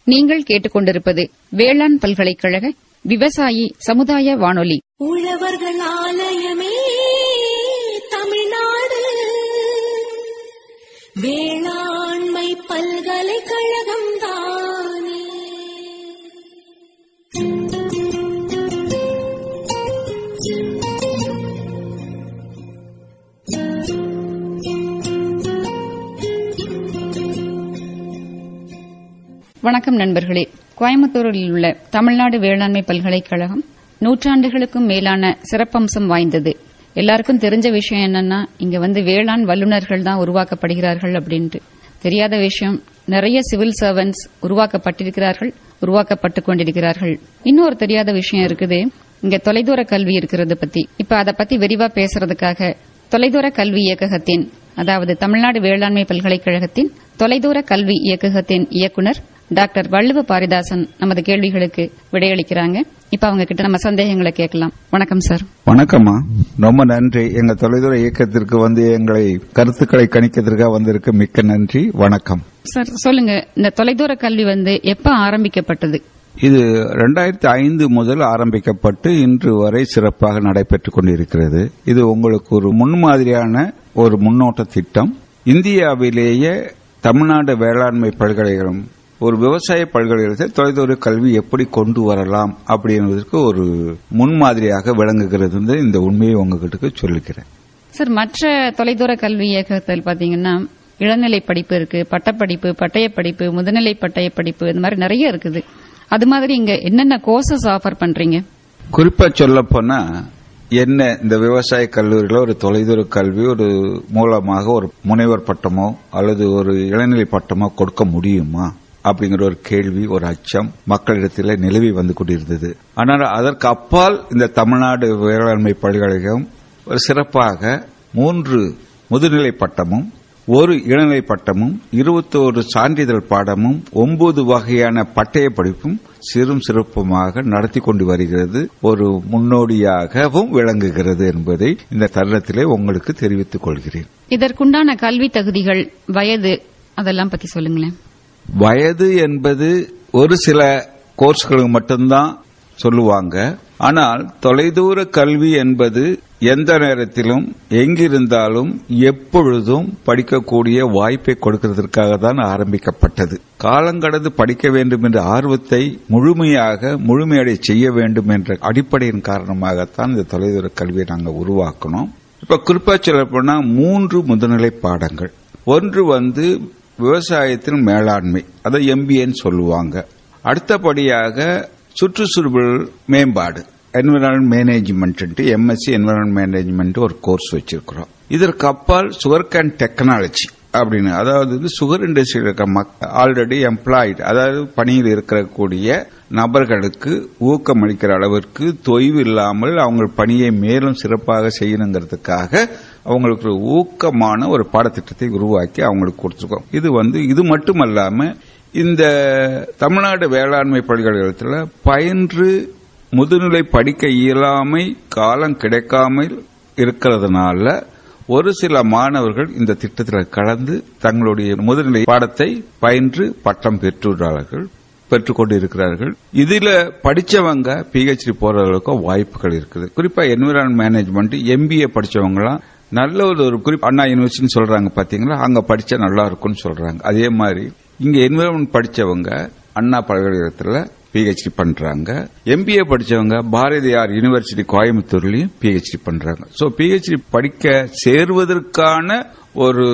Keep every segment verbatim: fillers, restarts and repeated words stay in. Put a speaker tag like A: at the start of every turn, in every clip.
A: நீங்கள் கேட்டுக்கொண்டிருப்பது வேளாண் பல்கலைக்கழக விவசாயி சமுதாய வானொலி.
B: உழவர்கள் ஆலயமே தமிழ்நாடு வேளாண்மை பல்கலைக்கழகம் தானே.
A: வணக்கம் நண்பர்களே. கோயம்புத்தூரில் உள்ள தமிழ்நாடு வேளாண்மை பல்கலைக்கழகம் நூற்றாண்டுகளுக்கும் மேலான சிறப்பம்சம் வாய்ந்தது. எல்லாருக்கும் தெரிஞ்ச விஷயம் என்னன்னா, இங்க வந்து வேளாண் வல்லுநர்கள் தான் உருவாக்கப்படுகிறார்கள் அப்படின்ட்டு. தெரியாத விஷயம், நிறைய சிவில் சர்வன்ட்ஸ் உருவாக்கப்பட்டிருக்கிறார்கள், உருவாக்கப்பட்டுக் கொண்டிருக்கிறார்கள். இன்னொரு தெரியாத விஷயம் இருக்குது, இங்க தொலைதூர கல்வி இருக்கிறது பத்தி. இப்ப அதை பத்தி விரிவா பேசுறதுக்காக தொலைதூர கல்வி இயக்ககத்தின், அதாவது தமிழ்நாடு வேளாண்மை பல்கலைக்கழகத்தின் தொலைதூர கல்வி இயக்ககத்தின் இயக்குநர் டாக்டர் வள்ளுவ பாரிதாசன் நமது கேள்விகளுக்கு விடையளிக்கிறாங்க. இப்ப அவங்க கிட்ட நம்ம சந்தேகங்களை கேட்கலாம். வணக்கம் சார்.
C: வணக்கம்மா, ரொம்ப நன்றி. எங்க தொலைதூர இயக்கத்திற்கு வந்து எங்களை கருத்துக்களை கணிக்கிறதுக்காக வந்திருக்கு, மிக்க நன்றி. வணக்கம்
A: சார். சொல்லுங்க, இந்த தொலைதூர கல்வி வந்து எப்ப ஆரம்பிக்கப்பட்டது?
C: இது இரண்டாயிரத்தி ஐந்து முதல் ஆரம்பிக்கப்பட்டு இன்று வரை சிறப்பாக நடைபெற்றுக் கொண்டிருக்கிறது. இது உங்களுக்கு ஒரு முன்மாதிரியான ஒரு முன்னோட்ட திட்டம். இந்தியாவிலேயே தமிழ்நாடு வேளாண்மை பல்கலைக்கழகம் ஒரு விவசாய பல்கலைக்கழகத்தை தொலைதூர கல்வி எப்படி கொண்டு வரலாம் அப்படின்றதுக்கு ஒரு முன்மாதிரியாக விளங்குகிறது. இந்த உண்மையை உங்ககிட்ட சொல்லிக்கிறேன்
A: சார். மற்ற தொலைதூர கல்வி இயக்கத்தில் பாத்தீங்கன்னா இளநிலை படிப்பு இருக்கு, பட்டப்படிப்பு, பட்டய படிப்பு, முதுநிலை பட்டய படிப்பு, இந்த மாதிரி நிறைய இருக்குது. அது மாதிரி இங்க என்னென்ன கோர்சஸ் ஆஃபர் பண்றீங்க?
C: குறிப்பா சொல்ல போனா, என்ன இந்த விவசாய கல்லூரியில ஒரு தொலைதூர கல்வி ஒரு மூலமாக ஒரு முனைவர் பட்டமோ அல்லது ஒரு இளநிலை பட்டமோ கொடுக்க முடியுமா அப்படிங்கிற ஒரு கேள்வி, ஒரு அச்சம் மக்களிடத்தில் நிலவி வந்து கொண்டிருந்தது. ஆனால் அதற்கு அப்பால் இந்த தமிழ்நாடு வேளாண்மை பல்கலைக்கழகம் ஒரு சிறப்பாக மூன்று முதுநிலை பட்டமும் ஒரு இளநிலை பட்டமும் இருபத்தோரு சான்றிதழ் பாடமும் ஒன்பது வகையான பட்டய படிப்பும் சிறும் சிறப்புமாக நடத்தி கொண்டு வருகிறது. ஒரு முன்னோடியாகவும் விளங்குகிறது என்பதை இந்த தருணத்திலே உங்களுக்கு தெரிவித்துக் கொள்கிறேன்.
A: இதற்குண்டான கல்வி தகுதிகள், வயது, அதெல்லாம் பத்தி சொல்லுங்களேன்.
C: வயது என்பது ஒரு சில கோர்ஸ்களுக்கு மட்டும்தான் சொல்லுவாங்க. ஆனால் தொலைதூர கல்வி என்பது எந்த நேரத்திலும் எங்கிருந்தாலும் எப்பொழுதும் படிக்கக்கூடிய வாய்ப்பை கொடுக்கிறதற்காக தான் ஆரம்பிக்கப்பட்டது. காலங்கடந்து படிக்க வேண்டும் என்ற ஆர்வத்தை முழுமையாக முழுமையடை செய்ய வேண்டும் என்ற அடிப்படையின் காரணமாகத்தான் இந்த தொலைதூர கல்வியை நாங்கள் உருவாக்கணும். இப்ப குறிப்பா சொல்ல போனா மூன்று முதுநிலை பாடங்கள். ஒன்று வந்து விவசாயத்தின் மேலாண்மை, அதை எம்பிஏன்னு சொல்லுவாங்க. அடுத்தபடியாக சுற்றுச்சூழல் மேம்பாடு, environment management, MSc environment management ஒரு கோர்ஸ் வச்சிருக்கிறோம். இதற்கு அப்பால் சுகர் கேன் டெக்னாலஜி அப்படின்னு, அதாவது சுகர் இண்டஸ்ட்ரியில் இருக்க ஆல்ரெடி எம்ப்ளாய்டு, அதாவது பணியில் இருக்கக்கூடிய நபர்களுக்கு ஊக்கம் அளிக்கிற அளவிற்கு தொய்வு இல்லாமல் அவங்க பணியை மேலும் சிறப்பாக செய்யணுங்கிறதுக்காக அவங்களுக்கு ஒரு ஊக்கமான ஒரு பாடத்திட்டத்தை உருவாக்கி அவங்களுக்கு கொடுத்துருக்கோம். இது வந்து இது மட்டுமல்லாம இந்த தமிழ்நாடு வேளாண்மை பல்கலைக்கழகத்தில் பயின்று முதுநிலை படிக்க இயலாமை காலம் கிடைக்காமல் இருக்கிறதுனால ஒரு சில மாணவர்கள் இந்த திட்டத்தில் கலந்து தங்களுடைய முதுநிலை பாடத்தை பயின்று பட்டம் பெற்றுள்ளார்கள், பெற்றுக் கொண்டிருக்கிறார்கள். இதுல படிச்சவங்க பிஹெச்டி போற அளவுக்கு வாய்ப்புகள் இருக்குது. குறிப்பா என்விரான்மெண்ட் மேனேஜ்மெண்ட் எம்பிஏ படிச்சவங்களாம் நல்ல ஒரு குறிப்பா அண்ணா யூனிவர்சிட்டி சொல்றாங்க பாத்தீங்களா, அங்க படிச்சா நல்லா இருக்கும்னு சொல்றாங்க. அதே மாதிரி இங்க என்விரான்மெண்ட் படிச்சவங்க அண்ணா பல்கலைக்கழகத்துல பிஹெச்டி பண்றாங்க. எம்பிஏ படிச்சவங்க பாரதியார் யூனிவர்சிட்டி கோயம்புத்தூர்லயும் பிஹெச்டி பண்றாங்க. சோ பிஹெச்டி படிக்க சேர்வதற்கான ஒரு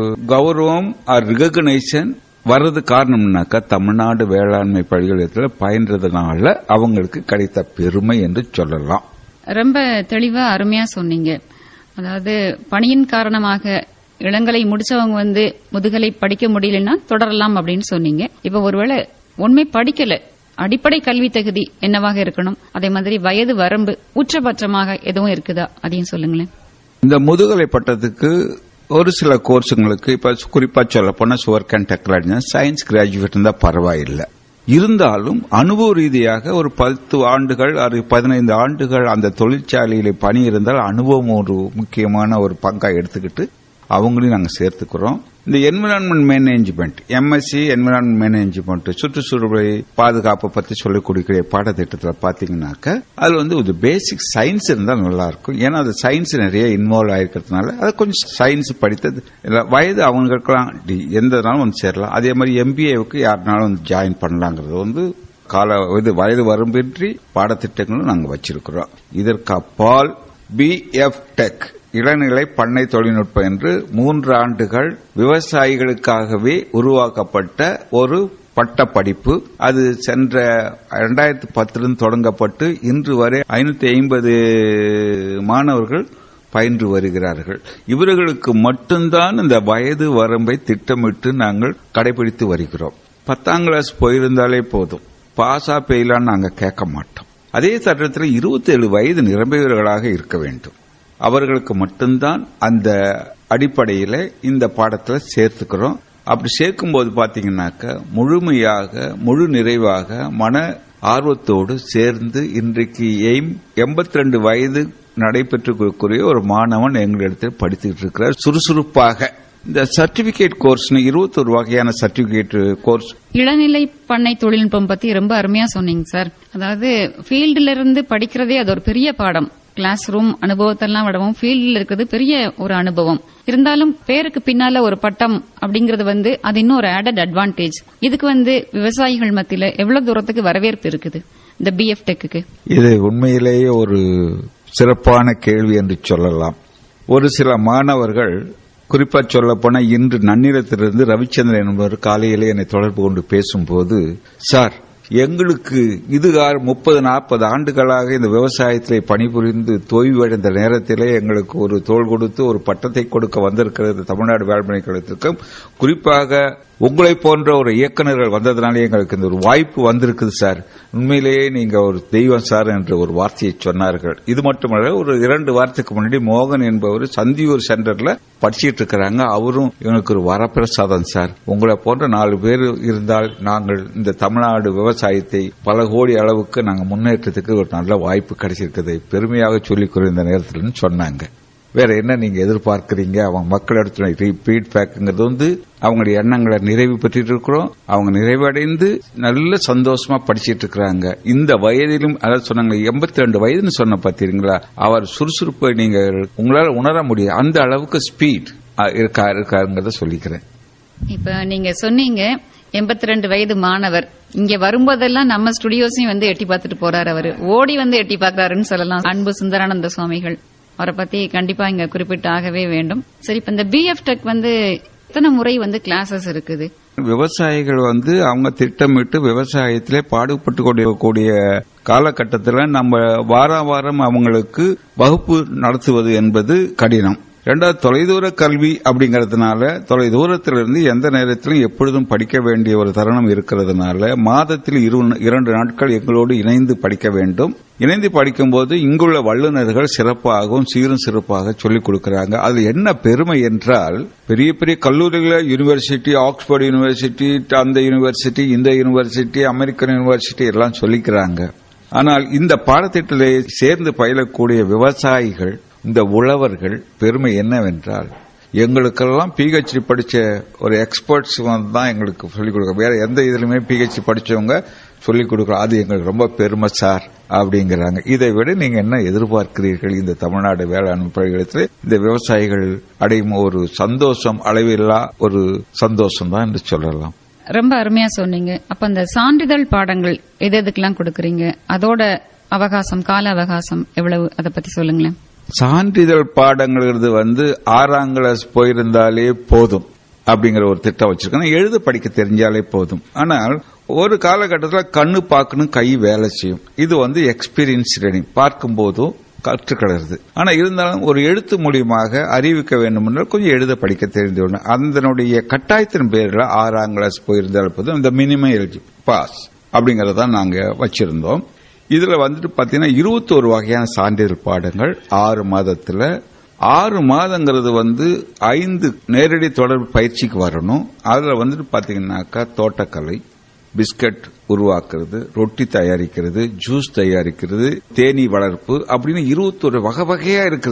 C: கௌரவம் ரெகக்னைசேஷன் வர்றது காரணம்னாக்கா தமிழ்நாடு வேளாண்மை பல்கலைக்கழகத்தில் பயின்றதுனால அவங்களுக்கு கிடைத்த பெருமை என்று சொல்லலாம்.
A: ரொம்ப தெளிவா அருமையா சொன்னீங்க. அதாவது பணியின் காரணமாக இளங்கலை முடிச்சவங்க வந்து முதுகலை படிக்க முடியலன்னா தொடரலாம் அப்படின்னு சொன்னீங்க. இப்ப ஒருவேளை உண்மை படிக்கல, அடிப்படை கல்வி தகுதி என்னவாக இருக்கணும், அதே மாதிரி வயது வரம்பு உச்சபட்சமாக எதுவும் இருக்குதா, அதையும் சொல்லுங்களேன்.
C: இந்த முதுகலை பட்டத்துக்கு ஒரு சில கோர்ஸுங்களுக்கு இப்ப குறிப்பா சொல்ல போனா sugar cane technology science graduate இருந்தா பரவாயில்லை. இருந்தாலும் அனுபவ ரீதியாக ஒரு பத்து ஆண்டுகள் பதினைந்து ஆண்டுகள் அந்த தொழிற்சாலையில பணி இருந்தால் அனுபவம் ஒரு முக்கியமான ஒரு பங்கா எடுத்துக்கிட்டு அவங்களையும் நாங்கள் சேர்த்துக்கிறோம். இந்த environment management, MSc environment management, சுற்றுச்சூழலை பாதுகாப்பை பத்தி சொல்லிக் கொடுக்கிற பாடத்திட்டத்தில் பாத்தீங்கன்னாக்க அது வந்து ஒரு பேசிக் சயின்ஸ் இருந்தா நல்லா இருக்கும். ஏன்னா அது சயின்ஸ் நிறைய இன்வால்வ் ஆயிருக்கிறதுனால அது கொஞ்சம் சயின்ஸ் படித்தது வயது அவங்களுக்கெல்லாம் எந்த நாளும் வந்து சேரலாம். அதே மாதிரி எம்பிஏவுக்கு யாருனாலும் வந்து ஜாயின் பண்ணலாங்கிறது வந்து கால இது வயது வரம்பின்றி பாடத்திட்டங்களும் நாங்கள் வச்சிருக்கிறோம். இதற்கு அப்பால் பிஎஃப் டெக் இளநிலை பண்ணை தொழில்நுட்பம் என்று மூன்று ஆண்டுகள் விவசாயிகளுக்காகவே உருவாக்கப்பட்ட ஒரு பட்ட படிப்பு. அது சென்ற இரண்டாயிரத்தி பத்திலிருந்து தொடங்கப்பட்டு இன்று வரை ஐநூத்தி ஐம்பது மாணவர்கள் பயின்று வருகிறார்கள். இவர்களுக்கு மட்டும்தான் இந்த வயது வரம்பை திட்டமிட்டு நாங்கள் கடைபிடித்து வருகிறோம். பத்தாம் கிளாஸ் போயிருந்தாலே போதும், பாஸா பெயிலான்னு நாங்கள் கேட்க மாட்டோம். அதே சட்டத்தில் இருபத்தி ஏழு வயது நிரம்பியவர்களாக இருக்க வேண்டும். அவர்களுக்கு மட்டும்தான் அந்த அடிப்படையில் இந்த பாடத்தில் சேர்த்துக்கிறோம். அப்படி சேர்க்கும் போது பாத்தீங்கன்னாக்க முழுமையாக முழு நிறைவாக மன ஆர்வத்தோடு சேர்ந்து இன்றைக்கு எய்ம் எண்பத்தி ரெண்டு வயது நடைபெற்றுக்கூடிய ஒரு மாணவன் எங்களிடத்தில் படித்துக்கிட்டு இருக்கிறார் சுறுசுறுப்பாக. இந்த சர்டிபிகேட் கோர்ஸ் இருபத்தொரு வகையான சர்டிபிகேட் கோர்ஸ்.
A: இளநிலை பண்ணை தொழில்நுட்பம் பத்தி ரொம்ப அருமையா சொன்னீங்க சார். அதாவது ஃபீல்டுல இருந்து படிக்கிறதே அது ஒரு பெரிய பாடம். கிளாஸ் ரூம் அனுபவத்தெல்லாம் விடவும் ஃபீல்டில் இருக்கிறது பெரிய ஒரு அனுபவம். இருந்தாலும் பேருக்கு பின்னால ஒரு பட்டம் அப்படிங்கறது வந்து அது இன்னும் ஒரு ஆடட் அட்வான்டேஜ். இதுக்கு வந்து விவசாயிகள் மத்தியில எவ்வளவு தூரத்துக்கு வரவேற்பு இருக்குது இந்த பிஎஃப் டெக்கு? இது
C: உண்மையிலேயே ஒரு சிறப்பான கேள்வி என்று சொல்லலாம். ஒரு சில மாணவர்கள், குறிப்பா சொல்ல போனா இன்று நன்னிலத்திலிருந்து ரவிச்சந்திரன் என்பவர் காலையிலே என்னை தொடர்பு கொண்டு பேசும்போது, சார் எங்களுக்கு இதுகார் முப்பது நாற்பது ஆண்டுகளாக இந்த விவசாயத்திலே பணிபுரிந்து தோய்வடைந்த நேரத்திலே எங்களுக்கு ஒரு தோள் கொடுத்து ஒரு பட்டத்தை கொடுக்க வந்திருக்கிறது தமிழ்நாடு வேளாண்மை கழகத்திற்கும், குறிப்பாக உங்களை போன்ற ஒரு இயக்குநர்கள் வந்ததுனாலே எங்களுக்கு இந்த ஒரு வாய்ப்பு வந்திருக்குது சார். உண்மையிலேயே நீங்க ஒரு தெய்வம் சார் என்ற ஒரு வார்த்தையை சொன்னார்கள். இது மட்டுமல்ல, ஒரு இரண்டு வாரத்துக்கு முன்னாடி மோகன் என்பவர் சந்தியூர் சென்டர்ல படிச்சிட்டு இருக்கிறாங்க. அவரும் எனக்கு ஒரு வரப்பிரசாதம் சார், உங்களை போன்ற நாலு பேர் இருந்தால் நாங்கள் இந்த தமிழ்நாடு விவசாயத்தை பல கோடி அளவுக்கு நாங்கள் முன்னேற்றத்துக்கு ஒரு நல்ல வாய்ப்பு கிடைச்சிருக்குது, பெருமையாக சொல்லிக் கொள்கிற நேரத்தில் சொன்னாங்க. வேற என்ன நீங்க எதிர்பார்க்கிறீங்க? அவங்க மக்களிடத்துல ஃபீட்பேக்ங்கிறது வந்து அவங்களுடைய எண்ணங்களை நிறைவு பெற்றுட்டு இருக்கிறோம். அவங்க நிறைவடைந்து நல்ல சந்தோஷமா படிச்சிட்டு இருக்கிறாங்க. இந்த வயதிலும் அதாவது சொன்னாங்க எண்பத்தி ரெண்டு வயதுன்னு சொன்ன பாத்தீங்களா, அவர் சுறுசுறுப்பை நீங்க உங்களால உணர முடியும். அந்த அளவுக்கு ஸ்பீட் இருக்கா இருக்காருங்கிறத சொல்லிக்கிறேன்.
A: இப்ப நீங்க சொன்னீங்க எண்பத்தி ரெண்டு வயது மாணவர் இங்க வரும்போதெல்லாம் நம்ம ஸ்டுடியோஸையும் வந்து எட்டி பார்த்துட்டு போறாரு. அவரு ஓடி வந்து எட்டி பார்க்கறாருன்னு சொல்லலாம். அன்பு சுந்தரானந்த சுவாமிகள் அவரை பத்தி கண்டிப்பா இங்க குறிப்பிட்டாகவே வேண்டும். சரி, இப்ப இந்த பிஎஃப் டெக் வந்து எத்தனை முறை வந்து கிளாஸஸ் இருக்குது?
C: விவசாயிகள் வந்து அவங்க திட்டமிட்டு விவசாயத்திலே பாடுபட்டு கொண்டிருக்கக்கூடிய காலகட்டத்தில் நம்ம வார வாரம் அவங்களுக்கு வகுப்பு நடத்துவது என்பது கடினம். இரண்டாவது, தொலைதூர கல்வி அப்படிங்கறதுனால தொலைதூரத்திலிருந்து எந்த நேரத்திலும் எப்பொழுதும் படிக்க வேண்டிய ஒரு தருணம் இருக்கிறதுனால மாதத்தில் இரண்டு நாட்கள் எங்களோடு இணைந்து படிக்க வேண்டும். இணைந்து படிக்கும்போது இங்குள்ள வல்லுநர்கள் சிறப்பாகவும் சீரும் சிறப்பாக சொல்லிக் கொடுக்கிறாங்க. அதுல என்ன பெருமை என்றால், பெரிய பெரிய கல்லூரிகள், யூனிவர்சிட்டி, ஆக்ஸ்போர்ட் யூனிவர்சிட்டி, அந்த யூனிவர்சிட்டி, இந்த யூனிவர்சிட்டி, அமெரிக்கன் யூனிவர்சிட்டி எல்லாம் சொல்லிக்கிறாங்க. ஆனால் இந்த பாடத்திட்டத்திலே சேர்ந்து பயிலக்கூடிய விவசாயிகள், இந்த உழவர்கள் பெருமை என்னவென்றால், எங்களுக்கெல்லாம் பிஹெச்டி படிச்ச ஒரு எக்ஸ்பர்ட்ஸ் தான் எங்களுக்கு சொல்லிக் கொடுக்க, வேற எந்த இதுலயுமே பிஹெச்டி படிச்சவங்க சொல்லிக் கொடுக்கலாம். அது எங்களுக்கு ரொம்ப பெருமை சார் அப்படிங்கிறாங்க. இதை விட நீங்க என்ன எதிர்பார்க்கிறீர்கள்? இந்த தமிழ்நாடு வேளாண் பல்கலைக்கழகத்தில் இந்த விவசாயிகள் அடையும் ஒரு சந்தோஷம் அளவில்லா ஒரு சந்தோஷம் தான் என்று சொல்லலாம்.
A: ரொம்ப அருமையா சொன்னீங்க. அப்ப அந்த சான்றிதழ் பாடங்கள் எது எதுக்கெல்லாம் கொடுக்கறீங்க? அதோட அவகாசம், கால அவகாசம் எவ்வளவு, அதை பத்தி சொல்லுங்களேன்.
C: சான்றிதழ் பாடங்கிறது வந்து ஆறாம் கிளாஸ் போயிருந்தாலே போதும் அப்படிங்கிற ஒரு திட்டம் வச்சிருக்கோம். எழுத படிக்க தெரிஞ்சாலே போதும். ஆனால் ஒரு காலகட்டத்தில் கண்ணு பார்க்கணும், கை வேலை செய்யும். இது வந்து எக்ஸ்பீரியன்ஸ் ட்ரைனிங், பார்க்கும் போதும் கற்றுக்கிறது. ஆனா இருந்தாலும் ஒரு எழுத்து மூலியமாக அறிவிக்க வேண்டும் என்றால் கொஞ்சம் எழுத படிக்க தெரிந்து கொள்ளணும். அதனுடைய கட்டாயத்தின் பேரில் ஆறாம் கிளாஸ் போயிருந்தால் போதும் இந்த மினிமம் எலிஜி பாஸ் அப்படிங்கறத நாங்க வச்சிருந்தோம். இதுல வந்துட்டு பாத்தீங்கன்னா இருபத்தோரு வகையான சான்றிதழ் பாடங்கள் ஆறு மாதத்துல. ஆறு மாதங்கிறது வந்து ஐந்து நேரடி தொடர்பு பயிற்சிக்கு வரணும். அதுல வந்துட்டு பாத்தீங்கன்னாக்கா தோட்டக்கலை, பிஸ்கட் உருவாக்குறது, ரொட்டி தயாரிக்கிறது, ஜூஸ் தயாரிக்கிறது, தேனீ வளர்ப்பு அப்படின்னு இருபத்தொரு வகை வகையா இருக்குது.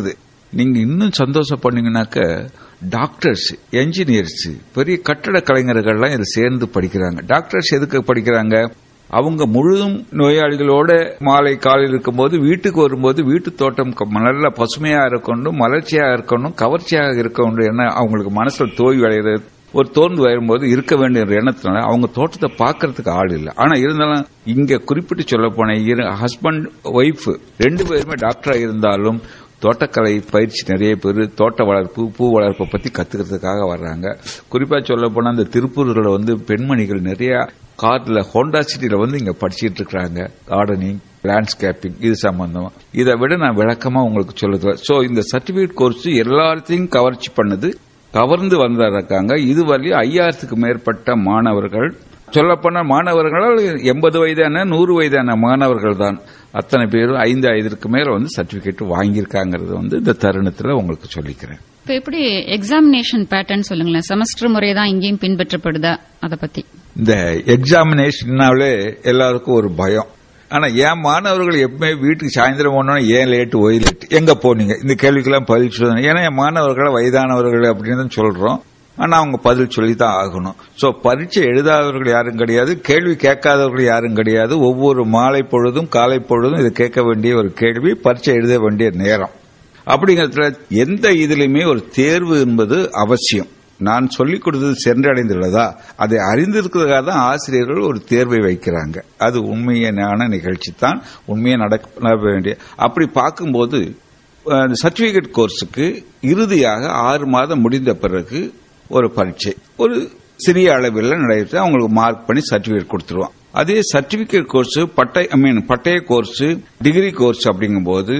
C: நீங்க இன்னும் சந்தோஷப்பட்டீங்கன்னாக்க டாக்டர்ஸ், என்ஜினியர்ஸ், பெரிய கட்டட கலைஞர்கள்லாம் இதில் சேர்ந்து படிக்கிறாங்க. டாக்டர்ஸ் எதுக்கு படிக்கிறாங்க? அவங்க முழுதும் நோயாளிகளோட மாலை காலையில் இருக்கும்போது வீட்டுக்கு வரும்போது வீட்டு தோட்டம் நல்ல பசுமையா இருக்கணும், மலர்ச்சியா இருக்கணும், கவர்ச்சியாக இருக்கணும் என்ன அவங்களுக்கு மனசுல தோய் விளையிறது ஒரு தோர்ந்து வரும்போது இருக்க வேண்டிய எண்ணத்தினால அவங்க தோட்டத்தை பாக்கிறதுக்கு ஆள் இல்லை. ஆனா இருந்தாலும் இங்க குறிப்பிட்டு சொல்ல போன ஹஸ்பண்ட் ஒய்ஃப் ரெண்டு பேருமே டாக்டரா இருந்தாலும் தோட்டக்கலை பயிற்சி நிறைய பேர் தோட்ட வளர்ப்பு பூ வளர்ப்பை பத்தி கத்துக்கிறதுக்காக வர்றாங்க. குறிப்பா சொல்ல போனா இந்த திருப்பூர்ல வந்து பெண்மணிகள் நிறைய கார்ல ஹோண்டா சிட்டியில வந்து இங்க படிச்சுட்டு இருக்காங்க. கார்டனிங், லேண்ட்ஸ்கேப்பிங் இது சம்பந்தமா. இதை விட நான் விளக்கமா உங்களுக்கு சொல்லுறேன். சோ இந்த சர்டிபிகேட் கோர்ஸ் எல்லாத்தையும் கவர்ச்சி பண்ணுது, கவர்ந்து வந்திருக்காங்க. இதுவரை ஐயாயிரத்துக்கு மேற்பட்ட மாணவர்கள், சொல்லப்போன மாணவர்களால் எண்பது வயதான நூறு வயதான மாணவர்கள் தான் அத்தனை பேரும் ஐந்து ஐதற்கு மேல வந்து சர்டிபிகேட் வாங்கியிருக்காங்கிறது வந்து இந்த தருணத்தில் உங்களுக்கு சொல்லிக்கிறேன்.
A: இப்ப எப்படி எக்ஸாமினேஷன் பேட்டர்ன் சொல்லுங்களேன். செமஸ்டர் முறை தான் இங்கேயும் பின்பற்றப்படுதா? அதை பத்தி.
C: இந்த எக்ஸாமினேஷன்னாலே எல்லாருக்கும் ஒரு பயம். ஆனா என் மாணவர்கள் எப்பவுமே வீட்டுக்கு சாயந்தரம் போனோன்னா ஏன் லேட்டு ஒய் லேட்டு எங்க போனீங்க இந்த கேள்விக்கெல்லாம் பதில் சொல்லுங்க. ஏன்னா என் மாணவர்களை வயதானவர்கள் அப்படின்னு தான் சொல்றோம். ஆனா அவங்க பதில் சொல்லித்தான் ஆகணும். சோ பரீட்சை எழுதாதவர்கள் யாரும் கிடையாது, கேள்வி கேட்காதவர்கள் யாரும் கிடையாது. ஒவ்வொரு மாலை பொழுதும் காலை பொழுதும் இது கேட்க வேண்டிய ஒரு கேள்வி, பரீட்சை எழுத வேண்டிய நேரம். அப்படிங்கிறதுல எந்த இதுலயுமே ஒரு தேர்வு என்பது அவசியம். நான் சொல்லிக் கொடுத்தது சென்றடைந்துள்ளதா, அதை அறிந்திருக்கிறதுக்காக தான் ஆசிரியர்கள் ஒரு தேர்வை வைக்கிறாங்க. அது உண்மையான நிகழ்ச்சி தான், உண்மையை நடக்க வேண்டிய. அப்படி பார்க்கும்போது சர்டிபிகேட் கோர்ஸுக்கு இறுதியாக ஆறு மாதம் முடிந்த பிறகு ஒரு பரீட்சை ஒரு சிறிய அளவில் நடைபெற்று அவங்களுக்கு மார்க் பண்ணி சர்டிபிகேட் கொடுத்துருவோம். அதே சர்டிபிகேட் கோர்ஸ் பட்டை ஐ மீன் பட்டய கோர்ஸ், டிகிரி கோர்ஸ் அப்படிங்கும்போது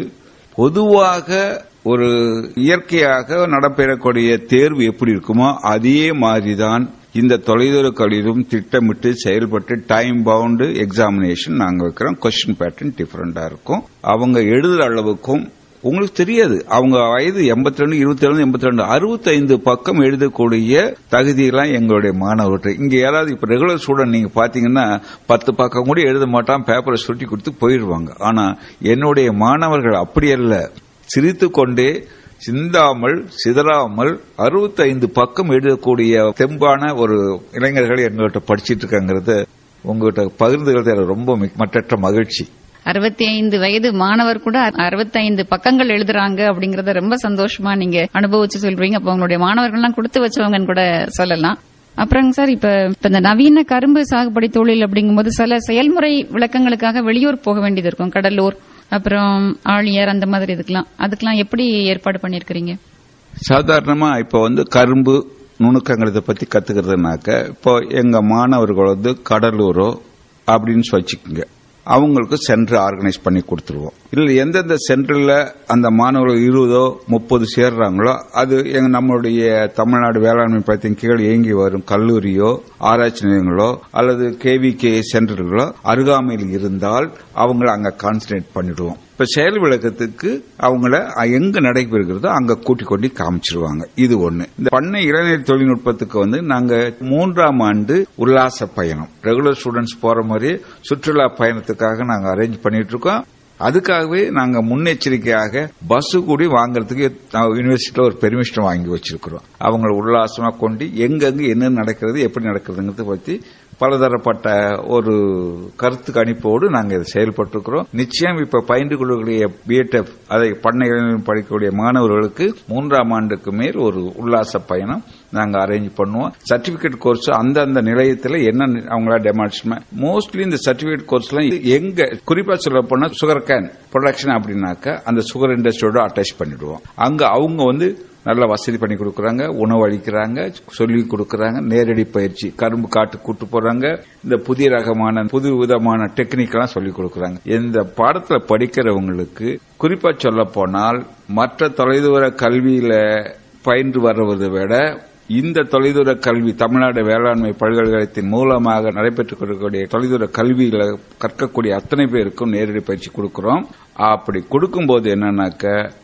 C: பொதுவாக ஒரு இயற்கையாக நடைபெறக்கூடிய தேர்வு எப்படி இருக்குமோ அதே மாதிரிதான் இந்த தொலைதூர கல்வியிலும் திட்டமிட்டு செயல்பட்டு டைம் பவுண்ட் எக்ஸாமினேஷன் நாங்க வைக்கிறோம். கொஸ்டின் பேட்டர்ன் டிஃபரெண்டா இருக்கும். அவங்க எழுதுற அளவுக்கும் உங்களுக்கு தெரியாது. அவங்க வயது எண்பத்தி ரெண்டு இருபத்தி ஏழு எண்பத்தி ரெண்டு அறுபத்தி ஐந்து பக்கம் எழுதக்கூடிய தகுதியெல்லாம் எங்களுடைய மாணவர்கள். இங்க யாராவது இப்ப ரெகுலர் ஸ்டூடெண்ட் நீங்க பாத்தீங்கன்னா பத்து பக்கம் கூட எழுத மாட்டான், பேப்பரை சுருட்டி கொடுத்து போயிடுவாங்க. ஆனா என்னுடைய மாணவர்கள் அப்படி அல்ல, சிரித்துக் கொண்டே சிந்தாமல் சிதறாமல் அறுபத்தி ஐந்து பக்கம் எழுதக்கூடிய தெம்பான ஒரு இளைஞர்கள் எங்கள்கிட்ட படிச்சிட்டு இருக்காங்கிறது உங்ககிட்ட பகிர்ந்துகிறது ரொம்ப மற்றற்ற மகிழ்ச்சி.
A: அறுபத்தி ஐந்து வயது மாணவர் கூட அறுபத்தி ஐந்து பக்கங்கள் எழுதுறாங்க அப்படிங்கறத ரொம்ப சந்தோஷமா நீங்க அனுபவிச்சு சொல்றீங்க. அப்ப உங்களுடைய மாணவர்கள்லாம் கொடுத்து வச்சவங்கன்னு கூட சொல்லலாம். அப்புறம் சார், இப்ப இந்த நவீன கரும்பு சாகுபடி தொழில் அப்படிங்கும்போது சில செயல்முறை விளக்கங்களுக்காக வெளியூர் போக வேண்டியது இருக்கும். கடலூர், அப்புறம் ஆழியார், அந்த மாதிரி இதுக்கெல்லாம் அதுக்கெல்லாம் எப்படி ஏற்பாடு பண்ணிருக்கீங்க?
C: சாதாரணமா இப்ப வந்து கரும்பு நுணுக்கங்களை பத்தி கத்துக்கிறதுனாக்க இப்போ எங்க மாணவர்கள் வந்து கடலூரோ அப்படின்னு வச்சுக்கோங்க, அவங்களுக்கு சென்டர் ஆர்கனைஸ் பண்ணி கொடுத்துருவோம். இல்ல எந்தெந்த சென்டர்ல அந்த மாணவர்கள் இருபதோ முப்பது சேர்றாங்களோ அது எங்க நம்மளுடைய தமிழ்நாடு வேளாண்மை பத்தின் கீழ் இயங்கி வரும் கல்லூரியோ ஆராய்ச்சி நிலையங்களோ அல்லது கேவிகே சென்டர்களோ அருகாமையில் இருந்தால் அவங்களை அங்க கான்சன்ட்ரேட் பண்ணிடுவோம். இப்ப செயல் விளக்கத்துக்கு அவங்கள எங்க நடைபெறுகிறதோ அங்க கூட்டி கொண்டு காமிச்சிருவாங்க. இது ஒண்ணு. இந்த பண்ணை இளைஞர் தொழில்நுட்பத்துக்கு வந்து நாங்க மூன்றாம் ஆண்டு உல்லாச பயணம், ரெகுலர் ஸ்டூடெண்ட்ஸ் போற மாதிரி சுற்றுலா பயணத்துக்காக நாங்க அரேஞ்ச் பண்ணிட்டு இருக்கோம். அதுக்காகவே நாங்க முன்னெச்சரிக்கையாக பஸ் கூடி வாங்கறதுக்கு யூனிவர்சிட்டியில ஒரு பெர்மிஷன் வாங்கி வச்சிருக்கிறோம். அவங்களை உல்லாசமா கொண்டு எங்கெங்க என்ன நடக்கிறது எப்படி நடக்கிறதுங்கிறத பத்தி பலதரப்பட்ட ஒரு கருத்து கணிப்போடு நாங்கள் இதை செயல்பட்டிருக்கிறோம். நிச்சயம் இப்ப பயின்று கொள்ளக்கூடிய பிஎட்எஃப் அதை பண்ணைகளில் படிக்கக்கூடிய மாணவர்களுக்கு மூன்றாம் ஆண்டுக்கு மேல் ஒரு உல்லாச பயணம் நாங்க அரேஞ்ச் பண்ணுவோம். சர்டிபிகேட் கோர்ஸ் அந்தந்த நிலையத்தில் என்ன அவங்களா டெமான்ஸ்ட்ரேஷன் மோஸ்ட்லி இந்த சர்டிபிகேட் கோர்ஸ்லாம் எங்க குறிப்பா சொல்ல போனா சுகர் கேன் ப்ரொடக்ஷன் அப்படின்னாக்க அந்த சுகர் இண்டஸ்ட்ரியோட அட்டாச் பண்ணிடுவோம். அங்க அவங்க வந்து நல்ல வசதி பண்ணி கொடுக்கறாங்க, உணவு அளிக்கிறாங்க, சொல்லி கொடுக்கறாங்க, நேரடி பயிற்சி கரும்பு காட்டு கூட்டு போறாங்க, இந்த புதிய ரகமான புது விதமான டெக்னிக் எல்லாம் சொல்லி கொடுக்கறாங்க. இந்த பாடத்துல படிக்கிறவங்களுக்கு குறிப்பா சொல்ல போனால் மற்ற தொலைதூர கல்வியில பயின்று வருவதை விட இந்த தொலைதூர கல்வி தமிழ்நாடு வேளாண்மை பல்கலைக்கழகத்தின் மூலமாக நடைபெற்றுக் கொள்ளக்கூடிய தொலைதூர கல்வியில கற்கக்கூடிய அத்தனை பேருக்கும் நேரடி பயிற்சி கொடுக்கிறோம். அப்படி கொடுக்கும்போது என்னன்னாக்க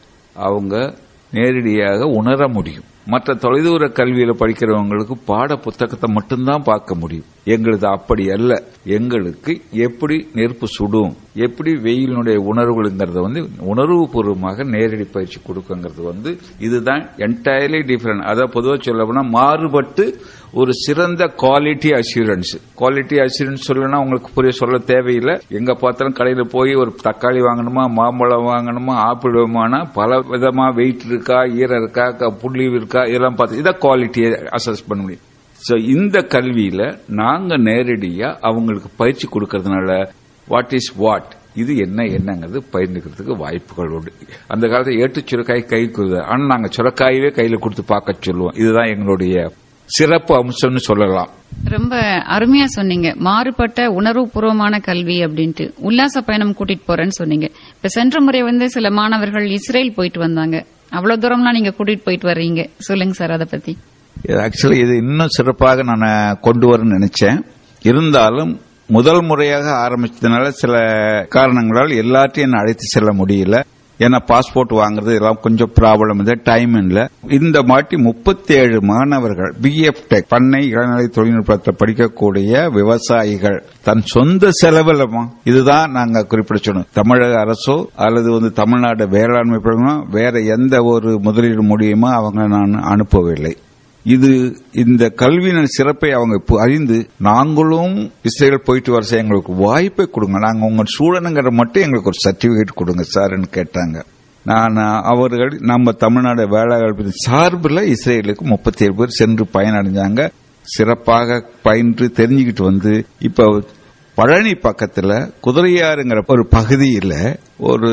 C: அவங்க நேரடியாக உணர முடியும். மற்ற தொலைதூர கல்வியில படிக்கிறவங்களுக்கு பாட புத்தகத்தை மட்டும்தான் பார்க்க முடியும். எங்களது அப்படி அல்ல. எங்களுக்கு எப்படி நெருப்பு சுடும், எப்படி வெயிலினுடைய உணர்வுங்கிறத வந்து உணர்வுபூர்வமாக நேரடி பயிற்சி கொடுக்குங்கிறது வந்து இதுதான் என்டையர்லி டிஃபரெண்ட். அதாவது பொதுவாக சொல்ல போனா மாறுபட்டு ஒரு சிறந்த குவாலிட்டி அஷூரன்ஸ். குவாலிட்டி அஷூரன்ஸ் சொல்லணும்னா உங்களுக்கு புரிய சொல்ல தேவையில்லை. எங்க பார்த்தாலும் கடையில் போய் ஒரு தக்காளி வாங்கணுமா, மாம்பழம் வாங்கணுமா, ஆப்பிள் வாங்கினா பல விதமா வெயிட் இருக்கா, ஈரம் இருக்கா, புள்ளி இருக்கா, இதெல்லாம் பார்த்து இதை குவாலிட்டியை அசஸ் பண்ண முடியும். சோ இந்த கல்வியில நாங்க நேரடியா அவங்களுக்கு பயிற்சி கொடுக்கறதுனால வாட் இஸ் வாட், இது என்ன என்னங்கிறது பயிர்ந்துக்கிறதுக்கு வாய்ப்புகள் உண்டு. அந்த காலத்துல ஏட்டு சுரக்காய் கை கொடுது, ஆனா நாங்க சுரக்காயவே கையில கொடுத்து பார்க்க சொல்லுவோம். இதுதான் எங்களுடைய சிறப்பு அம்சம்னு சொல்லலாம்.
A: ரொம்ப அருமையா சொன்னீங்க. மாறுபட்ட உணர்வுபூர்வமான கல்வி அப்படின்ட்டு உல்லாச பயணம் கூட்டிட்டு போறேன்னு சொன்னீங்க. இப்ப சென்ற முறை வந்து சில மாணவர்கள் இஸ்ரேல் போயிட்டு வந்தாங்க. அவ்வளவு தூரம்லாம் நீங்க கூட்டிட்டு போயிட்டு வர்றீங்க, சொல்லுங்க சார் அதை பத்தி.
C: ஆக்சுவலி இது இன்னும் சிறப்பாக நான் கொண்டு வரணும்னு நினைச்சேன். இருந்தாலும் முதல் முறையாக ஆரம்பிச்சதுனால சில காரணங்களால் எல்லாத்தையும் என்ன அழைத்து செல்ல முடியல. ஏன்னா பாஸ்போர்ட் வாங்குறது எல்லாம் கொஞ்சம் ப்ராப்ளம், டைம் இல்ல. இந்த மாட்டி முப்பத்தி ஏழு மாணவர்கள் பிஎஃப் டெக் பண்ணை இளநிலை தொழில்நுட்பத்தில் படிக்கக்கூடிய விவசாயிகள் தன் சொந்த செலவில், இதுதான் நாங்க குறிப்பிட சொன்னோம். தமிழக அரசோ அல்லது வந்து தமிழ்நாடு வேளாண்மை வேற எந்த ஒரு முதலீடு மூலியமா அவங்க நான் அனுப்பவில்லை. இது இந்த கல்வியின் சிறப்பை அவங்க அறிந்து நாங்களும் இஸ்ரேல் போயிட்டு வர எங்களுக்கு வாய்ப்பை கொடுங்க, நாங்க உங்க ஸ்டூடெண்ட்ங்கிற மட்டும் எங்களுக்கு ஒரு சர்டிபிகேட் கொடுங்க சார்ன்னு கேட்டாங்க. நான் அவர்கள் நம்ம தமிழ்நாடு வேளாண் சார்பில் இஸ்ரேலுக்கு முப்பத்தி ஏழு பேர் சென்று பயனடைஞ்சாங்க. சிறப்பாக பயின்று தெரிஞ்சுக்கிட்டு வந்து இப்ப பழனி பக்கத்துல குதிரையாறுங்கிற ஒரு பகுதியில் ஒரு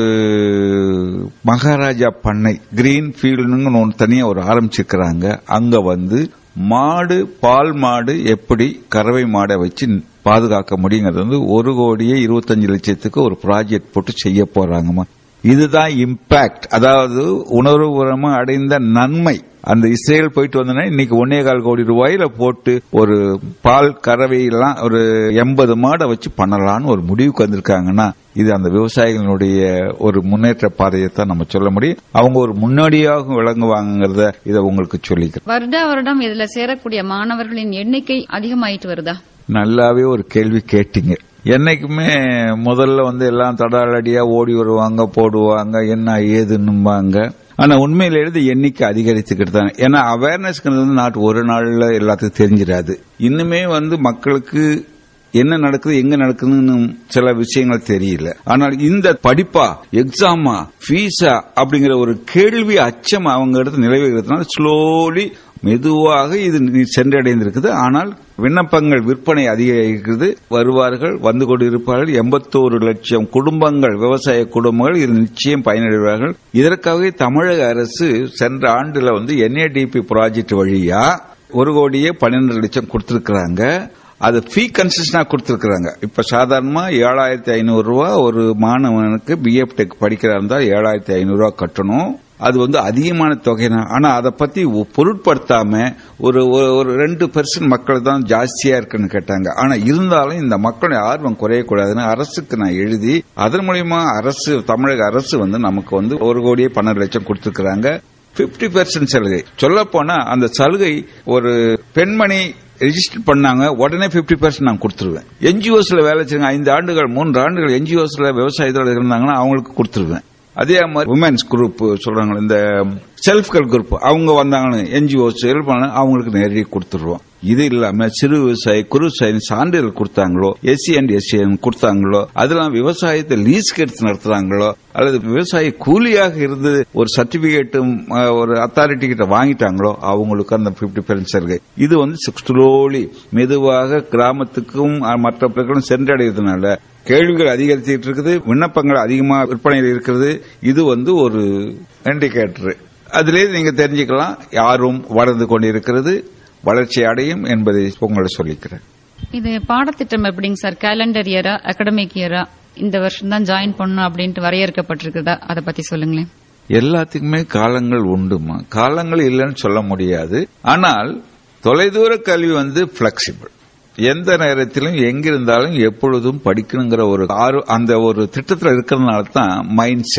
C: மகாராஜா பண்ணை கிரீன் ஃபீல்டுன்னு ஒன்று தனியா ஒரு ஆரம்பிச்சிருக்கிறாங்க. அங்க வந்து மாடு, பால் மாடு எப்படி கறவை மாடை வச்சு பாதுகாக்க முடியுங்கிறது வந்து ஒரு கோடியே இருபத்தஞ்சு லட்சத்துக்கு ஒரு ப்ராஜெக்ட் போட்டு செய்ய போறாங்கம்மா. இதுதான் இம்பாக்ட், அதாவது உணர்வுபூர்வமா அடைந்த நன்மை. அந்த இஸ்ரேல் போயிட்டு வந்தோன்னா இன்னைக்கு ஒன்னே கால் கோடி ரூபாயில போட்டு ஒரு பால் கறவை எல்லாம் ஒரு எண்பது மாடை வச்சு பண்ணலாம்னு ஒரு முடிவுக்கு வந்திருக்காங்கன்னா இது அந்த விவசாயிகளுடைய ஒரு முன்னேற்ற பாதையத்தான் நம்ம சொல்ல முடியும். அவங்க ஒரு முன்னோடியாக விளங்குவாங்கிறத இதை உங்களுக்கு சொல்லிக்கிறேன்.
A: வருடா வருடம் இதுல சேரக்கூடிய மாணவர்களின் எண்ணிக்கை அதிகமாயிட்டு வருதா?
C: நல்லாவே ஒரு கேள்வி கேட்டீங்க. என்னைக்குமே முதல்ல வந்து எல்லாம் தடாலடியா ஓடி வருவாங்க, போடுவாங்க, என்ன ஏதுன்னுவாங்க. ஆனா உண்மையில எழுதி எண்ணிக்கை அதிகரிச்சுக்கிட்டு தான். ஏன்னா அவேர்னஸ் நாட்டு ஒரு நாள்ல எல்லாத்துக்கும் தெரிஞ்சிடாது. இன்னுமே வந்து மக்களுக்கு என்ன நடக்குது, எங்க நடக்குதுன்னு சில விஷயங்கள் தெரியல. ஆனால் இந்த படிப்பா, எக்ஸாமா, ஃபீஸா அப்படிங்கிற ஒரு கேள்வி அச்சம் அவங்க இடத்துல நிலவுகிறதுனால ஸ்லோலி மெதுவாக இது சென்றடைந்திருக்குது. ஆனால் விண்ணப்பங்கள் விற்பனை அதிகரிக்கிறது, வருவார்கள், வந்து கொண்டிருப்பார்கள். எண்பத்தோரு லட்சம் குடும்பங்கள், விவசாய குடும்பங்கள் இது நிச்சயம் பயனடைவார்கள். இதற்காகவே தமிழக அரசு சென்ற ஆண்டுல வந்து என்ஏடிபி ப்ராஜெக்ட் வழியா ஒரு கோடியே பன்னிரண்டு லட்சம் கொடுத்திருக்கிறாங்க. அது ஃபீ கன்செஷனா கொடுத்திருக்கிறாங்க. இப்ப சாதாரணமா ஏழாயிரத்தி ஐநூறு ரூபாய் ஒரு மாணவனுக்கு பிஎஃப் டெக் படிக்கிறா இருந்தா ஏழாயிரத்தி ஐநூறு ரூபாய் கட்டணும். அது வந்து அதிகமான தொகை. ஆனா அதை பத்தி பொருட்படுத்தாம ஒரு ஒரு ரெண்டு பெர்சன்ட் மக்கள் தான் ஜாஸ்தியா இருக்குன்னு கேட்டாங்க. ஆனா இருந்தாலும் இந்த மக்களுடைய ஆர்வம் குறையக்கூடாதுன்னு அரசுக்கு நான் எழுதி அதன் மூலியமா அரசு, தமிழக அரசு வந்து நமக்கு வந்து ஒரு கோடியே பன்னெண்டு லட்சம் கொடுத்திருக்கிறாங்க. பிப்டி பெர்சன்ட் சலுகை. சொல்ல போனா அந்த சலுகை ஒரு பெண்மணி ரெஜிஸ்டர் பண்ணாங்க, உடனே பிப்டி பெர்சன்ட் நான் கொடுத்துருவேன். என்ஜிஓஸ்ல வேலை செய்யுங்க, ஐந்து ஆண்டுகள் மூன்று ஆண்டுகள் என்ஜிஓஸ்ல விவசாயத்தோட இருந்தாங்கன்னா அவங்களுக்கு கொடுத்துருவேன். அதே மாதிரி உமன்ஸ் குரூப் சொல்றாங்க, இந்த செல்ஃப் ஹெல்ப் குரூப், அவங்க வந்தாங்கன்னு என்ஜிஓஸ் ஹெல்ப் பண்ண அவங்களுக்கு நேரடி கொடுத்துருவோம். இது இல்லாம சிறு விவசாயி, குறு விவசாயி சான்றிதழ் கொடுத்தாங்களோ, எஸ்சி அண்ட் எஸ்சி கொடுத்தாங்களோ, அதெல்லாம் விவசாயத்தை லீஸ்க்கு எடுத்து நடத்துறாங்களோ அல்லது விவசாயி கூலியாக இருந்து ஒரு சர்டிபிகேட்டும் ஒரு அத்தாரிட்டி கிட்ட வாங்கிட்டாங்களோ அவங்களுக்கு அந்த பிப்டி பெர்சன்ட் சலுகை. இது வந்து ஸ்லோலி மெதுவாக கிராமத்துக்கும் மற்ற பிள்ளைகளும் சென்றடைகிறதுனால கேள்விகள் அதிகரிச்சுட்டு இருக்குது, விண்ணப்பங்கள் அதிகமாக விற்பனையில் இருக்கிறது. இது வந்து ஒரு இண்டிகேட்டர். அதிலே நீங்க தெரிஞ்சுக்கலாம் யாரும் வளர்ந்து கொண்டிருக்கிறது, வளர்ச்சி அடையும் என்பதை உங்களை சொல்லிக்கிறேன்.
A: இது பாடத்திட்டம் எப்படிங்க சார்? கேலண்டர் இயரா, அகாடமிக் இயரா, இந்த வருஷம் தான் ஜாயின் பண்ணணும் அப்படின்ட்டு வரையறுக்கப்பட்டிருக்குதா? அதை பத்தி சொல்லுங்களேன்.
C: எல்லாத்துக்குமே காலங்கள் உண்டுமா, காலங்கள் இல்லைன்னு சொல்ல முடியாது. ஆனால் தொலைதூர கல்வி வந்து பிளெக்சிபிள். எந்த நேரத்திலும் எங்கிருந்தாலும் எப்பொழுதும் படிக்கணுங்கிற ஒரு அந்த ஒரு திட்டத்தில் இருக்கிறதுனால தான் மைண்ட் செட்.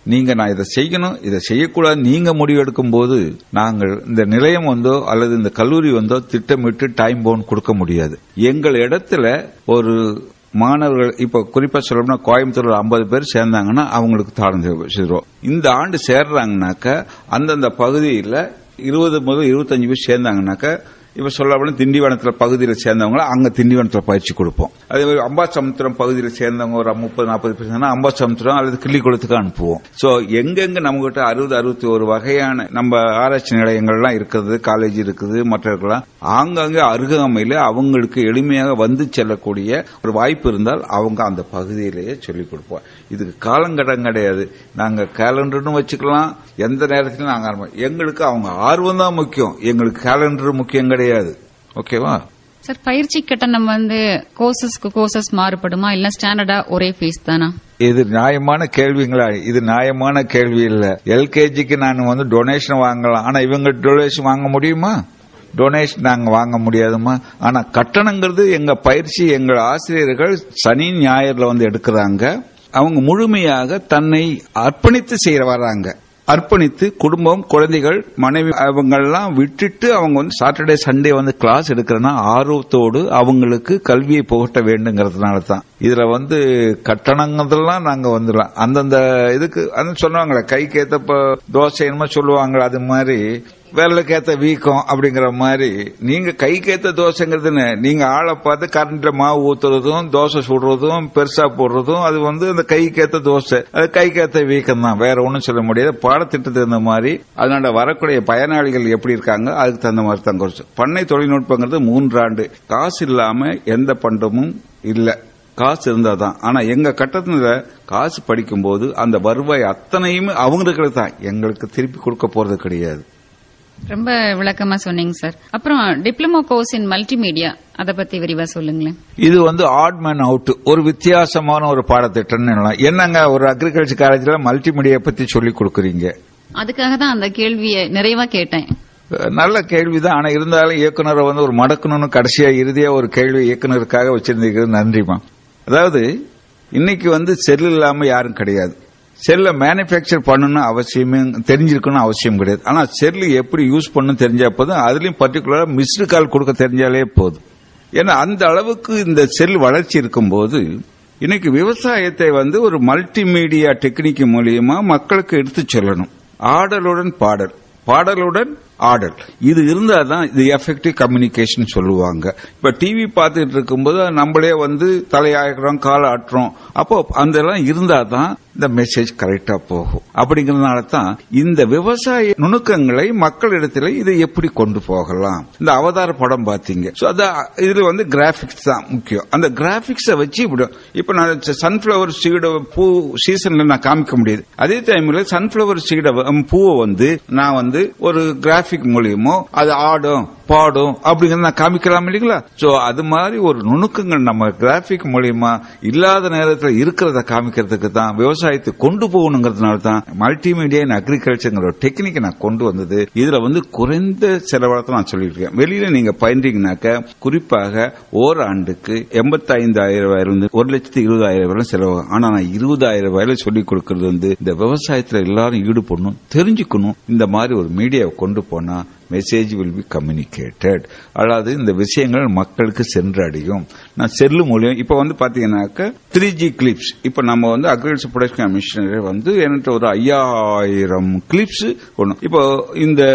C: நீங்க நான் இதை செய்யணும் இதை செய்யக்கூடாது நீங்க முடிவெடுக்கும் போது நாங்கள் இந்த நிலையம் வந்தோ அல்லது இந்த கல்லூரி வந்தோ திட்டமிட்டு டைம் பவுண்ட் கொடுக்க முடியாது. எங்கள் இடத்துல ஒரு மாணவர்கள் இப்ப குறிப்பா சொல்லணும்னா கோயம்புத்தூர்ல ஐம்பது பேர் சேர்ந்தாங்கன்னா அவங்களுக்கு தாளம் செய்வோம். இந்த ஆண்டு சேர்றாங்கனாக்க அந்தந்த பகுதியில் இருபது முதல் இருபத்தஞ்சு பேர் சேர்ந்தாங்கனாக்க இப்ப சொல்ல திண்டிவனத்தில் பகுதியில் சேர்ந்தவங்க அங்க திண்டிவனத்தில் பயிற்சி கொடுப்போம். அதே மாதிரி அம்பாசமுத்திரம் பகுதியில் சேர்ந்தவங்க ஒரு முப்பது நாற்பது பேர் அம்பாசமுத்திரம் அல்லது கிள்ளிக்குளத்துக்கு அனுப்புவோம். சோ எங்கெங்க நம்ம கிட்ட அறுபது அறுபத்தி ஒரு வகையான நம்ம ஆராய்ச்சி நிலையங்கள்லாம் இருக்குது, காலேஜ் இருக்குது, மற்றவர்கள்லாம் ஆங்காங்கே அருகாமையில அவங்களுக்கு எளிமையாக வந்து செல்லக்கூடிய ஒரு வாய்ப்பு இருந்தால் அவங்க அந்த பகுதியிலேயே சொல்லிக் கொடுப்போம். இதுக்கு காலங்கடம் கிடையாது. நாங்க கேலண்டர்னு வச்சுக்கலாம், எந்த நேரத்திலும் நாங்க எங்களுக்கு அவங்க ஆர்வம் தான் முக்கியம், எங்களுக்கு கேலண்டர் முக்கியம் கிடையாது. ஓகேவா
A: சார்? பயிற்சி கட்டணம் வந்து கோர்சஸ்க்கு கோர்சஸ் மாறுபடுமா இல்ல ஸ்டாண்டர்டா ஒரே ஃபீஸ் தானா?
C: இது நியாயமான கேள்விங்களா? இது நியாயமான கேள்வி இல்ல. எல்கேஜிக்கு நான் வந்து டொனேஷன் வாங்கலாம், ஆனா இவங்க டொனேஷன் வாங்க முடியுமா? டொனேஷன் நாங்க வாங்க முடியாதுமா. ஆனா கட்டணங்கிறது எங்க பயிற்சி எங்க ஆசிரியர்கள் சனி ஞாயிறுல வந்து எடுக்கிறாங்க. அவங்க முழுமையாக தன்னை அர்ப்பணித்து செய்ய வர்றாங்க. அர்ப்பணித்து குடும்பம், குழந்தைகள், மனைவி அவங்கெல்லாம் விட்டுட்டு அவங்க வந்து சாட்டர்டே சண்டே வந்து கிளாஸ் எடுக்கிறனா ஆர்வத்தோடு அவங்களுக்கு கல்வியை புகட்ட வேண்டுங்கிறதுனால தான். இதுல வந்து கட்டணங்கள்லாம் நாங்க வந்துடலாம். அந்தந்த இதுக்கு சொன்னாங்களே கைக்கு ஏத்த தோசை என்னமோ சொல்லுவாங்க, அது மாதிரி வேலைக்கேத்த வீக்கம் அப்படிங்கிற மாதிரி நீங்க கைக்கேத்த தோசைங்கிறதுன்னு நீங்க ஆளை பார்த்து கரண்ட்ல மாவு ஊத்துறதும் தோசை சுடுறதும் பெருசா போடுறதும் அது வந்து அந்த கைக்கேத்த தோசை, அது கைக்கேத்த வீக்கம் தான், வேற ஒன்னும் சொல்ல முடியாது. பாடத்திட்டத்துக்கு தகுந்த மாதிரி அதனால வரக்கூடிய பயனாளிகள் எப்படி இருக்காங்க அதுக்கு தகுந்த மாதிரி தான் குறைச்சு. பண்ணை தொழில்நுட்பங்கிறது மூன்றாண்டு காசு இல்லாம எந்த பண்டமும் இல்ல, காசு இருந்தாதான். ஆனா எங்க கட்டத்துல காசு படிக்கும் போது அந்த வருவாய் அத்தனையுமே அவங்களுக்கு தான், எங்களுக்கு திருப்பி கொடுக்க போறது கிடையாது.
A: ரொம்ப விளக்கமா சொன்னீங்க சார். அப்புறம் டிப்ளமோ கோர்ஸ் இன் மல்டிமீடியா அத பத்தி விரிவா சொல்லுங்களேன்.
C: இது வந்து ஆட் மேன் அவுட், ஒரு வித்தியாசமான ஒரு பாடத்திட்டம். என்னங்க ஒரு அக்ரிகல்ச்சர் காலேஜ்ல மல்டிமீடியா பத்தி சொல்லி கொடுக்கறீங்க?
A: அதுக்காக தான் அந்த கேள்வியை நிறைவா கேட்டேன்.
C: நல்ல கேள்விதான். ஆனா இருந்தாலும் இயக்குநரை வந்து ஒரு மடக்கணும்னு கடைசியா இறுதியா ஒரு கேள்வி இயக்குநருக்காக வச்சிருந்தீங்க. நன்றிமா. அதாவது இன்னைக்கு வந்து செல் இல்லாம யாரும் கிடையாது. செல்ல மேனுபேக்சர் பண்ணணும் அவசியமே தெரிஞ்சிருக்கணும் அவசியம் கிடையாது. ஆனா செல் எப்படி யூஸ் பண்ணணும் தெரிஞ்சா போதும், அதுலயும் பர்டிகுலரா மிஸ்டு கால் கொடுக்க தெரிஞ்சாலே போதும். ஏன்னா அந்த அளவுக்கு இந்த செல் வளர்ச்சி இருக்கும்போது இன்னைக்கு விவசாயத்தை வந்து ஒரு மல்டிமீடியா டெக்னிக் மூலியமா மக்களுக்கு எடுத்து சொல்லணும். ஆடலுடன் பாடல், பாடலுடன் ஆடல், இது இருந்தாதான் இது எஃபெக்டிவ் கம்யூனிகேஷன் சொல்லுவாங்க. இப்ப டிவி பார்த்துட்டு இருக்கும்போது நம்மளே வந்து தலையாகிறோம், கால் ஆட்டுறோம், அப்போ அந்த இருந்தாதான் இந்த மெசேஜ் கரெக்டா போகும். அப்படிங்கறதுனால தான் இந்த விவசாய நுணுக்கங்களை மக்களிடத்துல இதை எப்படி கொண்டு போகலாம். இந்த அவதார படம் பாத்தீங்க, இதுல வந்து கிராபிக்ஸ் தான் முக்கியம். அந்த கிராபிக்ஸ வச்சு இப்படி இப்ப நான் சன்ஃபிளவர் சீட பூ சீசன்ல நான் காமிக்க முடியாது. அதே டைம்ல சன்ஃபிளவர் சீட பூவை வந்து நான் வந்து ஒரு கிராபிக் மூலியமோ அது ஆடும் பாடும் அப்படிங்கறத நான் காமிக்கலாம் இல்லீங்களா? சோ அது மாதிரி ஒரு நுணுக்கங்கள் நம்ம கிராபிக் மூலியமா இல்லாத நேரத்தில் இருக்கிறத காமிக்கிறதுக்கு தான் விவசாயத்தை கொண்டு போகணுங்கிறதுனால தான் மல்டிமீடியா இன் அக்ரிகல்ச்சர் டெக்னிக் நான் கொண்டு வந்தது. இதுல வந்து குறைந்த செலவளத்தை நான் சொல்லிட்டு இருக்கேன். வெளியில நீங்க பயின்றீங்கன்னாக்க குறிப்பாக ஓராண்டுக்கு எண்பத்தி ஐந்தாயிரம் ரூபாயிலிருந்து ஒரு லட்சத்தி இருபதாயிரம் ரூபாய் செலவாகும். ஆனா நான் இருபதாயிரம் ரூபாயில சொல்லிக் கொடுக்கறது வந்து இந்த விவசாயத்துல எல்லாரும் ஈடுபடணும், தெரிஞ்சுக்கணும். இந்த மாதிரி ஒரு மீடியாவை கொண்டு போனா மெசேஜ் வில் பி கம்யூனிகேட்டட், அதாவது இந்த விஷயங்கள் மக்களுக்கு சென்றடையும். நான் செல்லு மூலியம் இப்ப வந்து பாத்தீங்கன்னாக்க த்ரீ ஜி கிளிப்ஸ், இப்ப நம்ம வந்து அக்ரிகல்ச்சர் ப்ரொடக்ஷன் கமிஷனர் வந்து என்கிட்ட ஒரு ஐயாயிரம் கிளிப்ஸ் கொண்டு, இப்போ இந்த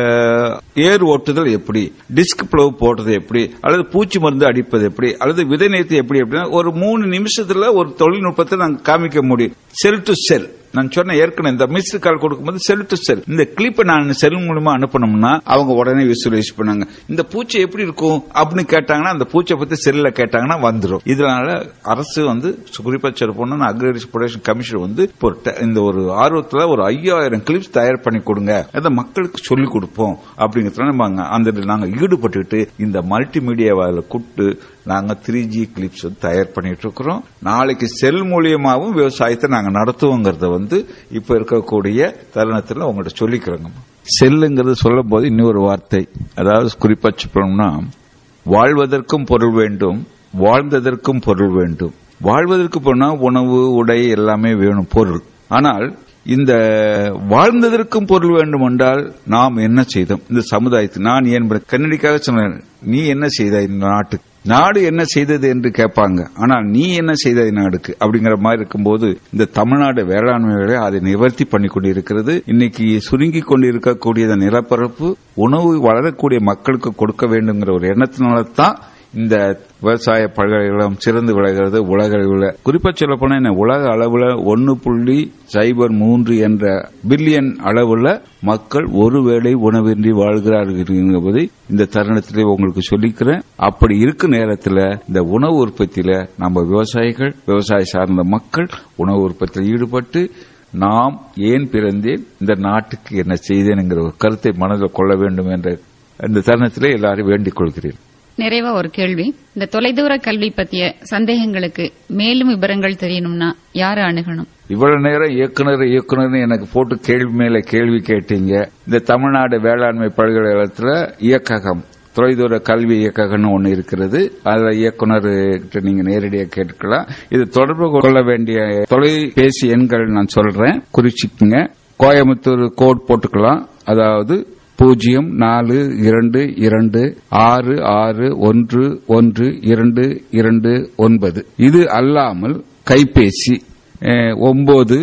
C: ஏர் ஓட்டுதல் எப்படி, டிஸ்க் பிளவு போடுறது எப்படி, அல்லது பூச்சி மருந்து அடிப்பது எப்படி, அல்லது விதை நேர்த்தி எப்படி, அப்படின்னா ஒரு மூணு நிமிஷத்துல ஒரு தொழில்நுட்பத்தை நாங்கள் காமிக்க முடியும். செல் டு செல் நான் சொன்ன ஏற்கனவே இந்த மிஸ்டு கால் கொடுக்கும்போது செல் டு செல் இந்த கிளிப்பை நான் செல் மூலமா அனுப்பணும்னா அவங்க உடனே விசுவலைஸ் பண்ணாங்க. இந்த பூச்சி எப்படி இருக்கும் அப்படின்னு கேட்டாங்கன்னா அந்த பூச்சை பத்தி செல்ல கேட்டாங்கன்னா வந்துடும். இதனால அரசு வந்து குறிப்பா சொல்லப்போனா அக்ரிகல்ச்சர் ப்ரொடக்ஷன் கமிஷன் வந்து இந்த ஒரு ஆர்வத்துல ஒரு ஐயாயிரம் கிளிப்ஸ் தயார் பண்ணி கொடுங்க, அதை மக்களுக்கு சொல்லிக் கொடுப்போம் அப்படிங்கறதுனால அந்த நாங்க ஈடுபட்டுட்டு இந்த மல்டிமீடியாவால கூப்பிட்டு நாங்க த்ரீ ஜி கிளிப்ஸ் தயார் பண்ணிட்டு இருக்கிறோம். நாளைக்கு செல் மூலியமாவும் விவசாயத்தை நாங்க நடத்துவோங்கிறத வந்து இப்ப இருக்கக்கூடிய தருணத்தில் உங்கள்கிட்ட சொல்லிக்கிறோங்க. செல்லுங்கிறது சொல்லும் போது இன்னொரு வார்த்தை, அதாவது குறிப்பா சொல்லணும்னா வாழ்வதற்கும் பொருள் வேண்டும், வாழ்ந்ததற்கும் பொருள் வேண்டும். வாழ்வதற்கு போனா உணவு உடை எல்லாமே வேணும் பொருள். ஆனால் இந்த வாழ்ந்ததற்கும் பொருள் வேண்டும் என்றால் நாம் என்ன செய்தோம் இந்த சமுதாயத்துக்கு? நான் ஏன் கன்னடிக்காக சொன்னேன், நீ என்ன செய்தாய் இந்த நாட்டுக்கு, நாடு என்ன செய்தது என்று கேட்பாங்க. ஆனால் நீ என்ன செய்தாய் நாடுக்கு அப்படிங்கிற மாதிரி இருக்கும்போது இந்த தமிழ்நாடு வேளாண்மையோட அதை நிவர்த்தி பண்ணி கொண்டிருக்கிறது. இன்னைக்கு சுருங்கி கொண்டிருக்கக்கூடிய நிலப்பரப்பு உணவு வளரக்கூடிய மக்களுக்கு கொடுக்க வேண்டுங்கிற ஒரு எண்ணத்தினால்தான் இந்த விவசாய பல்கலைக்கழகம் சிறந்து விளங்குகிறது உலக அளவில். குறிப்பா சொல்ல போனா உலக அளவுல ஒன்னு புள்ளி சைபர் மூன்று என்ற பில்லியன் அளவுல மக்கள் ஒருவேளை உணவின்றி வாழ்கிறார்கள் என்பதை இந்த தருணத்திலே உங்களுக்கு சொல்லிக்கிறேன். அப்படி இருக்கும் நேரத்தில் இந்த உணவு உற்பத்தியில நம்ம விவசாயிகள், விவசாய சார்ந்த மக்கள் உணவு உற்பத்தியில் ஈடுபட்டு நாம் ஏன் பிறந்தேன், இந்த நாட்டுக்கு என்ன செய்தேன் என்கிற ஒரு கருத்தை மனதில் கொள்ள வேண்டும் என்ற இந்த தருணத்திலே எல்லாரும் வேண்டிக் கொள்கிறேன்.
A: நிறைவா ஒரு கேள்வி, இந்த தொலைதூர கல்வி பற்றிய சந்தேகங்களுக்கு மேலும் விவரங்கள் தெரியணும்னா யாரை அணுகணும்?
C: இவ்வளவு நேரம் இயக்குனர் இயக்குனர் எனக்கு போட்டு கேள்வி மேல கேள்வி கேட்டீங்க. இந்த தமிழ்நாடு வேளாண்மை பல்கலைக்கழகத்தில் இயக்ககம், தொலைதூர கல்வி இயக்ககம்னு ஒன்னு இருக்கிறது. அதுல இயக்குனர் நீங்க நேரடியாக கேட்டுக்கலாம். இது தொடர்பு கொள்ள வேண்டிய தொலைபேசி எண்கள் நான் சொல்றேன், குறிச்சிக்குங்க. கோயம்புத்தூர் கோட் போட்டுக்கலாம், அதாவது பூஜ்ஜியம் நாலு இரண்டு இரண்டு ஆறு ஆறு ஒன்று ஒன்று இரண்டு இரண்டு ஒன்பது. இது அல்லாமல் கைபேசி ஒன்பது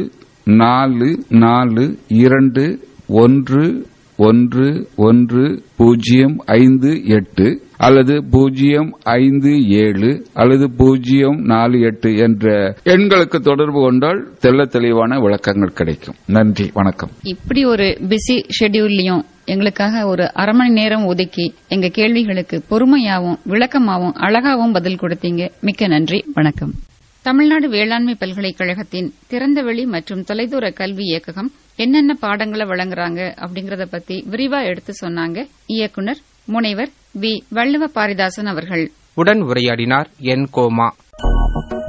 C: நாலு நாலு இரண்டு ஒன்று ஒன்று ஒன்று பூஜ்ஜியம் ஐந்து எட்டு அல்லது பூஜ்ஜியம் ஐந்து ஏழு அல்லது பூஜ்ஜியம் நாலு எட்டு என்ற எண்களுக்கு தொடர்பு கொண்டால் தெள்ள தெளிவான விளக்கங்கள் கிடைக்கும். நன்றி, வணக்கம்.
A: இப்படி ஒரு பிஸி ஷெட்யூல்லையும் எங்களுக்காக ஒரு அரை மணி நேரம் ஒதுக்கி எங்க கேள்விகளுக்கு பொறுமையாவும் விளக்கமாவும் அழகாவும் பதில் கொடுத்தீங்க. மிக்க நன்றி, வணக்கம். தமிழ்நாடு வேளாண்மை பல்கலைக்கழகத்தின் திறந்தவெளி மற்றும் தொலைதூர கல்வி இயக்ககம் என்னென்ன பாடங்களை வழங்குறாங்க அப்படிங்கறத பத்தி விரிவா எடுத்து சொன்னாங்க இயக்குனர் முனைவர் வி வள்ளுவ பாரிதாசன் அவர்கள்.
D: உடன் உரையாடினார் என் கோமா.